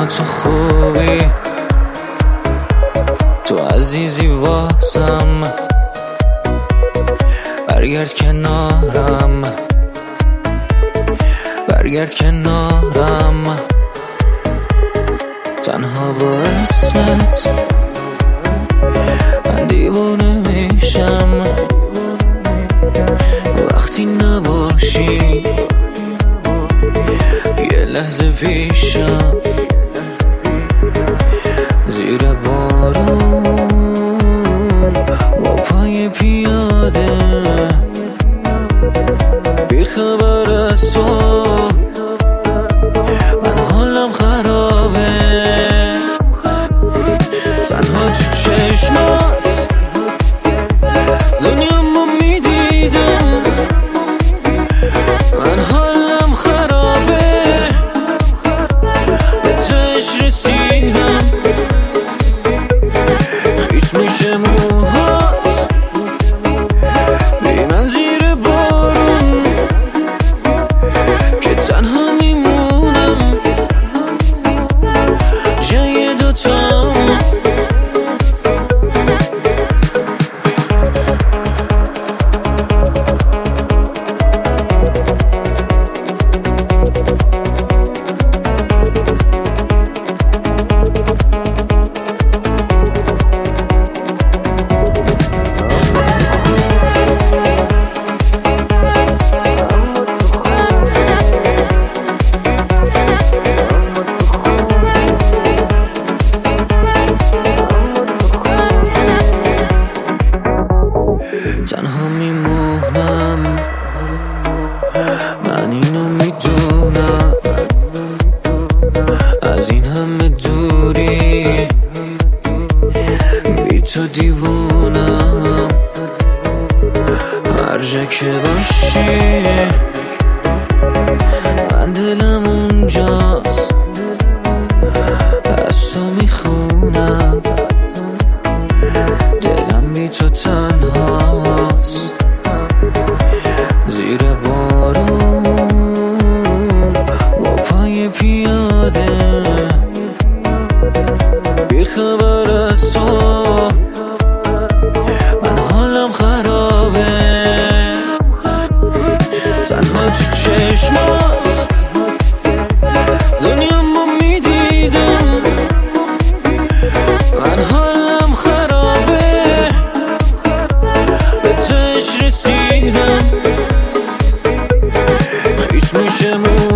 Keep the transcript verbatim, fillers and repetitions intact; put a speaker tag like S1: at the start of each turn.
S1: تنها تو خوبی، تو عزیزی واسم، برگرد کنارم، برگرد کنارم. تنها با اسمت من دیوانه میشم، وقتی نباشی یه لحظه پیشم، زیر بارون با پای پیاده، بی خبر از تو من حالم خرابه. تنها تو چشمات دنیا ما میدیدم، من حالم خرابه، به تش رسیدم. خیس میشه موهات بی من زیر بارون، که تنها میمونم جای دوتامون. تنها میمونم، من اینو میدونم، از این همه دوری بی تو دیوونم. هر جا که باشی من دلم اونجاست، از تو میخونم، دلم بی تو تنهاست. زیر بارون با پای پیاده، بی خبر از تو من حالم خرابه. تنها تو چشمات دنیا ما میدیدم، من حالم خرابه، به تش رسیدم. خیس میشه